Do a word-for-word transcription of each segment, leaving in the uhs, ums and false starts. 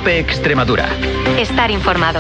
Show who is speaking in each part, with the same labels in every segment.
Speaker 1: COPE Extremadura.
Speaker 2: Estar informado.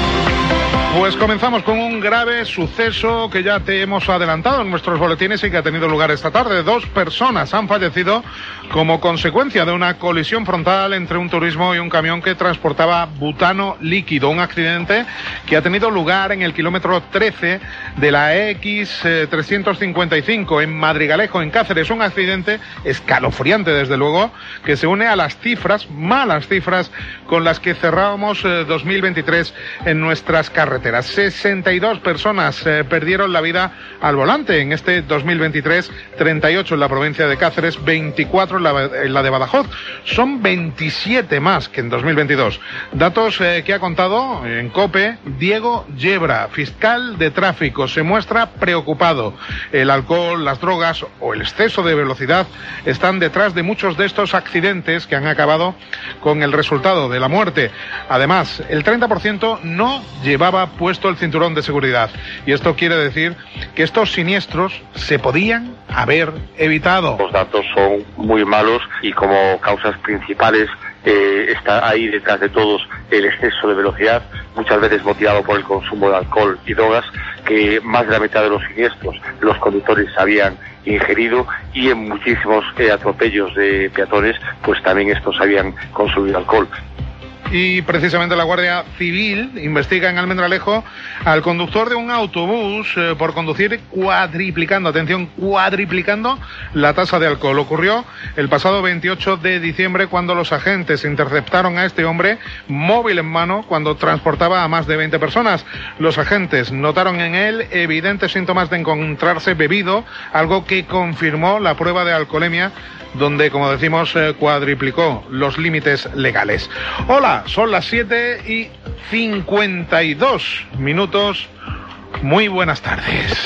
Speaker 3: Pues comenzamos con un grave suceso que ya te hemos adelantado en nuestros boletines y que ha tenido lugar esta tarde. Dos personas han fallecido como consecuencia de una colisión frontal entre un turismo y un camión que transportaba butano líquido. Un accidente que ha tenido lugar en el kilómetro trece de la E X trescientos cincuenta y cinco en Madrigalejo, en Cáceres. Un accidente escalofriante, desde luego, que se une a las cifras, malas cifras, con las que cerrábamos eh, dos mil veintitrés en nuestras carreteras. sesenta y dos personas eh, perdieron la vida al volante en este dos mil veintitrés, treinta y ocho en la provincia de Cáceres, veinticuatro en la, en la de Badajoz. Son veintisiete más que en dos mil veintidós. Datos eh, que ha contado en COPE Diego Yebra, fiscal de tráfico. Se muestra preocupado. El alcohol, las drogas o el exceso de velocidad están detrás de muchos de estos accidentes que han acabado con el resultado de la muerte. Además, el treinta por ciento no llevaba puesto el cinturón de seguridad. Y esto quiere decir que estos siniestros se podían haber evitado.
Speaker 4: Los datos son muy malos y como causas principales eh, está ahí detrás de todos el exceso de velocidad, muchas veces motivado por el consumo de alcohol y drogas, que más de la mitad de los siniestros los conductores habían ingerido, y en muchísimos eh, atropellos de peatones pues también estos habían consumido alcohol.
Speaker 3: Y precisamente la Guardia Civil investiga en Almendralejo al conductor de un autobús eh, por conducir cuadriplicando, atención, cuadriplicando la tasa de alcohol. Ocurrió el pasado veintiocho de diciembre cuando los agentes interceptaron a este hombre móvil en mano cuando transportaba a más de veinte personas. Los agentes notaron en él evidentes síntomas de encontrarse bebido, algo que confirmó la prueba de alcoholemia, donde, como decimos, eh, cuadriplicó los límites legales. Hola, son las siete y cincuenta y dos minutos. Muy buenas tardes.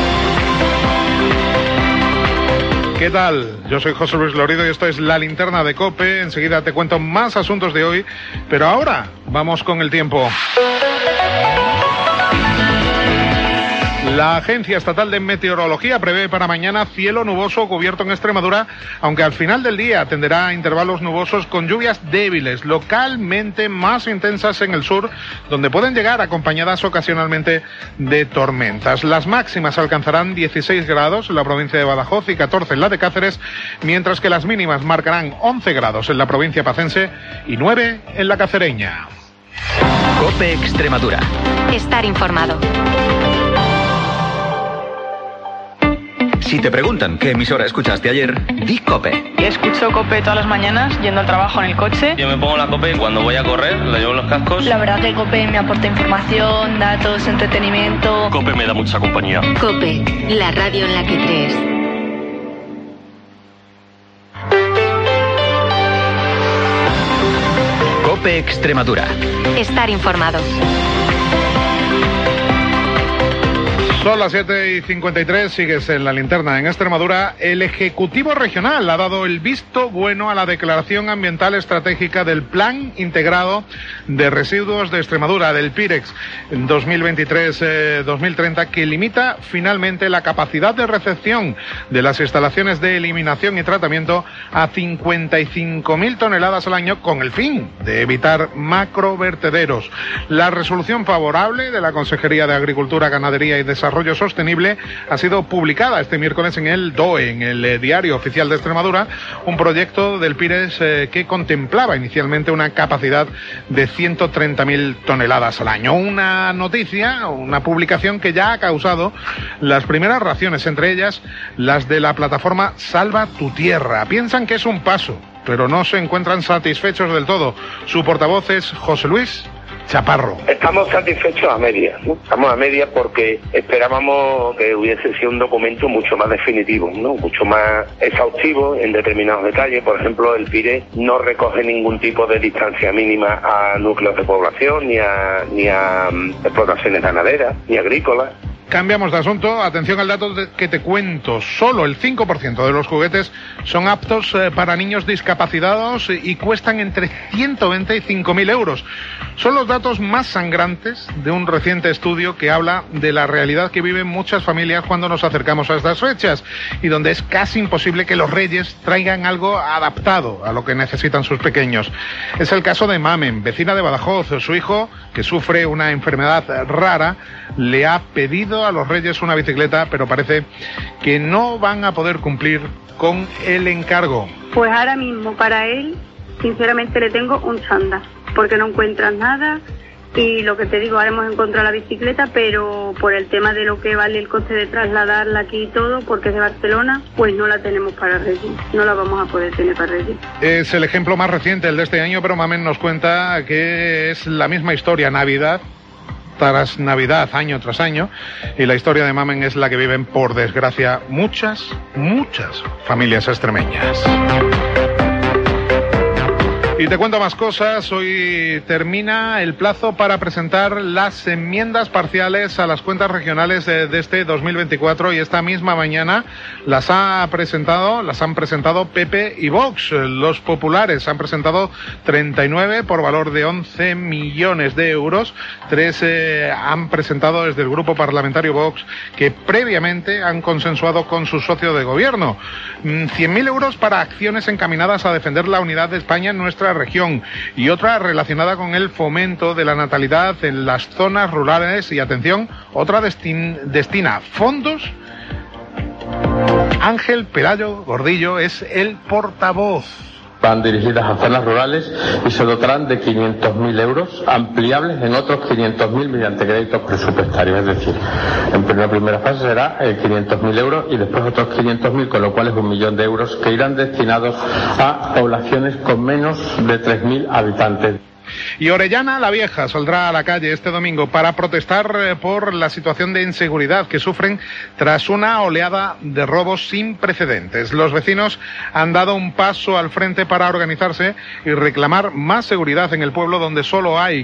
Speaker 3: ¿Qué tal? Yo soy José Luis Lorido y esto es La Linterna de COPE. Enseguida te cuento más asuntos de hoy, pero ahora vamos con el tiempo. La Agencia Estatal de Meteorología prevé para mañana cielo nuboso cubierto en Extremadura, aunque al final del día tenderá a intervalos nubosos con lluvias débiles, localmente más intensas en el sur, donde pueden llegar acompañadas ocasionalmente de tormentas. Las máximas alcanzarán dieciséis grados en la provincia de Badajoz y catorce en la de Cáceres, mientras que las mínimas marcarán once grados en la provincia pacense y nueve en la cacereña.
Speaker 1: COPE Extremadura.
Speaker 2: Estar informado.
Speaker 1: Si te preguntan qué emisora escuchaste ayer, di COPE.
Speaker 5: Escucho COPE todas las mañanas, yendo al trabajo en el coche.
Speaker 6: Yo me pongo la COPE cuando voy a correr, la llevo en los cascos.
Speaker 7: La verdad que COPE me aporta información, datos, entretenimiento.
Speaker 6: COPE me da mucha compañía.
Speaker 2: COPE, la radio en la que crees.
Speaker 1: COPE Extremadura.
Speaker 2: Estar informado.
Speaker 3: Son las siete y cincuenta y tres, sigues en La Linterna en Extremadura. El Ejecutivo Regional ha dado el visto bueno a la declaración ambiental estratégica del Plan Integrado de Residuos de Extremadura, del PIREX dos mil veintitrés dos mil treinta, que limita finalmente la capacidad de recepción de las instalaciones de eliminación y tratamiento a cincuenta y cinco mil toneladas al año, con el fin de evitar macrovertederos. La resolución favorable de la Consejería de Agricultura, Ganadería y Desarrollo Sostenible ha sido publicada este miércoles en el D O E, en el eh, Diario Oficial de Extremadura, un proyecto del PIREX eh, que contemplaba inicialmente una capacidad de ciento treinta mil toneladas al año. Una noticia, una publicación que ya ha causado las primeras reacciones, entre ellas las de la plataforma Salva tu Tierra. Piensan que es un paso, pero no se encuentran satisfechos del todo. Su portavoz es José Luis Chaparro.
Speaker 8: Estamos satisfechos a media, ¿no? Estamos a media porque esperábamos que hubiese sido un documento mucho más definitivo, ¿no? Mucho más exhaustivo en determinados detalles. Por ejemplo, el PIREX no recoge ningún tipo de distancia mínima a núcleos de población, ni a, ni a um, explotaciones ganaderas, ni agrícolas.
Speaker 3: cambiamos de asunto. Atención al dato de que te cuento. Solo el cinco por ciento de los juguetes son aptos eh, para niños discapacitados y cuestan entre ciento veinte y cinco mil euros. Son los datos más sangrantes de un reciente estudio que habla de la realidad que viven muchas familias cuando nos acercamos a estas fechas y donde es casi imposible que los reyes traigan algo adaptado a lo que necesitan sus pequeños. Es el caso de Mamen, vecina de Badajoz. Su hijo, que sufre una enfermedad rara, le ha pedido a los reyes una bicicleta, pero parece que no van a poder cumplir con el encargo.
Speaker 9: Pues ahora mismo para él, sinceramente le tengo un chándal, porque no encuentras nada. Y lo que te digo, ahora hemos encontrado la bicicleta, pero por el tema de lo que vale el coste de trasladarla aquí y todo, porque es de Barcelona, pues no la tenemos para Reyes, no la vamos a poder tener para Reyes.
Speaker 3: Es el ejemplo más reciente, el de este año, pero Mamen nos cuenta que es la misma historia, Navidad tras Navidad, año tras año, y la historia de Mamen es la que viven, por desgracia, muchas, muchas familias extremeñas. Y te cuento más cosas. Hoy termina el plazo para presentar las enmiendas parciales a las cuentas regionales de, de este dos mil veinticuatro, y esta misma mañana las ha presentado, las han presentado P P y Vox. Los populares han presentado treinta y nueve por valor de once millones de euros. Tres eh, han presentado desde el grupo parlamentario Vox, que previamente han consensuado con su socio de gobierno. cien mil euros para acciones encaminadas a defender la unidad de España en nuestra región, y otra relacionada con el fomento de la natalidad en las zonas rurales. Y atención, otra destin- destina fondos. Ángel Pelayo Gordillo es el portavoz.
Speaker 10: Van dirigidas a zonas rurales y se dotarán de quinientos mil euros, ampliables en otros quinientos mil mediante créditos presupuestarios. Es decir, en una primera fase será eh, quinientos mil euros y después otros quinientos mil, con lo cual es un millón de euros que irán destinados a poblaciones con menos de tres mil habitantes.
Speaker 3: Y Orellana la Vieja saldrá a la calle este domingo para protestar eh, por la situación de inseguridad que sufren tras una oleada de robos sin precedentes. Los vecinos han dado un paso al frente para organizarse y reclamar más seguridad en el pueblo, donde solo hay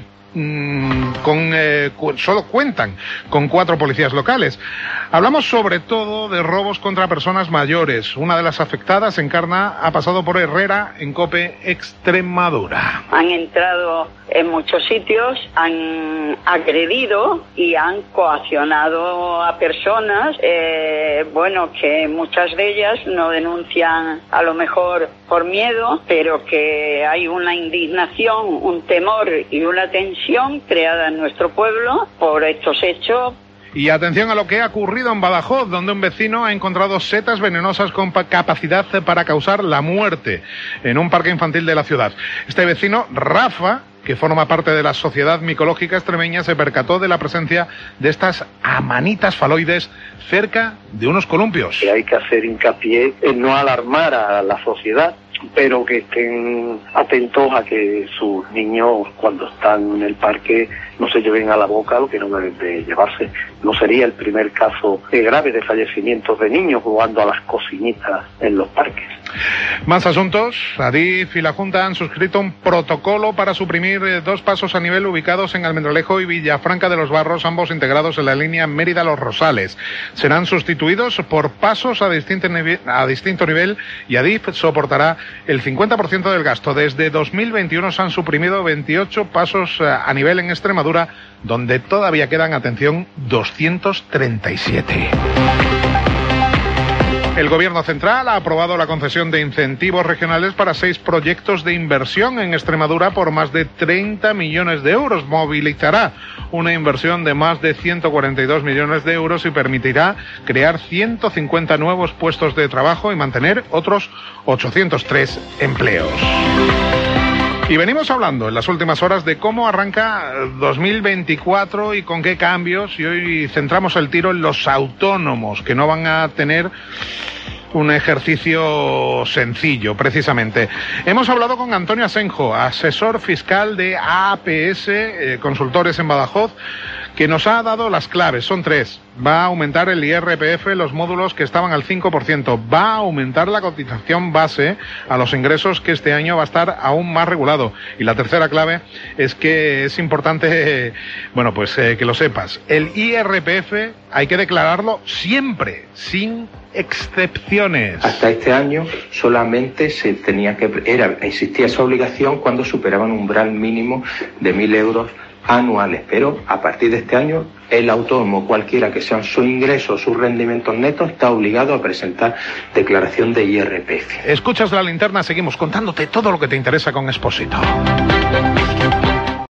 Speaker 3: Con, eh, cu- solo cuentan con cuatro policías locales. Hablamos sobre todo de robos contra personas mayores. Una de las afectadas, Encarna, ha pasado por Herrera en COPE Extremadura.
Speaker 11: Han entrado en muchos sitios, han agredido y han coaccionado a personas, eh, bueno, que muchas de ellas no denuncian a lo mejor por miedo, pero que hay una indignación, un temor y una tensión creada en nuestro pueblo por estos hechos.
Speaker 3: Y atención a lo que ha ocurrido en Badajoz, donde un vecino ha encontrado setas venenosas con pa- capacidad para causar la muerte en un parque infantil de la ciudad. Este vecino, Rafa, que forma parte de la Sociedad Micológica Extremeña, se percató de la presencia de estas amanitas faloides cerca de unos columpios.
Speaker 8: Que hay que hacer hincapié en no alarmar a la sociedad, pero que estén atentos a que sus niños, cuando están en el parque, no se lleven a la boca lo que no deben de llevarse. No sería el primer caso grave de fallecimientos de niños jugando a las cocinitas en los parques.
Speaker 3: Más asuntos. Adif y la Junta han suscrito un protocolo para suprimir eh, dos pasos a nivel ubicados en Almendralejo y Villafranca de los Barros, ambos integrados en la línea Mérida-Los Rosales. Serán sustituidos por pasos a distinto, nive- a distinto nivel, y Adif soportará el cincuenta por ciento del gasto. Desde dos mil veintiuno se han suprimido veintiocho pasos eh, a nivel en Extremadura, donde todavía quedan, atención, doscientos treinta y siete. El Gobierno central ha aprobado la concesión de incentivos regionales para seis proyectos de inversión en Extremadura por más de treinta millones de euros. Movilizará una inversión de más de ciento cuarenta y dos millones de euros y permitirá crear ciento cincuenta nuevos puestos de trabajo y mantener otros ochocientos tres empleos. Y venimos hablando en las últimas horas de cómo arranca dos mil veinticuatro y con qué cambios, y hoy centramos el tiro en los autónomos, que no van a tener un ejercicio sencillo, precisamente. Hemos hablado con Antonio Asenjo, asesor fiscal de A P S, eh, consultores en Badajoz, que nos ha dado las claves, son tres. Va a aumentar el I R P F, los módulos que estaban al cinco por ciento. Va a aumentar la cotización base a los ingresos, que este año va a estar aún más regulado. Y la tercera clave es que es importante, bueno, pues eh, que lo sepas. El I R P F hay que declararlo siempre, sin excepciones.
Speaker 12: Hasta este año solamente se tenía que era existía esa obligación cuando superaban un umbral mínimo de mil euros anuales, pero a partir de este año el autónomo, cualquiera que sean sus ingresos, sus rendimientos netos, está obligado a presentar declaración de I R P F.
Speaker 3: Escuchas La Linterna, seguimos contándote todo lo que te interesa con Expósito.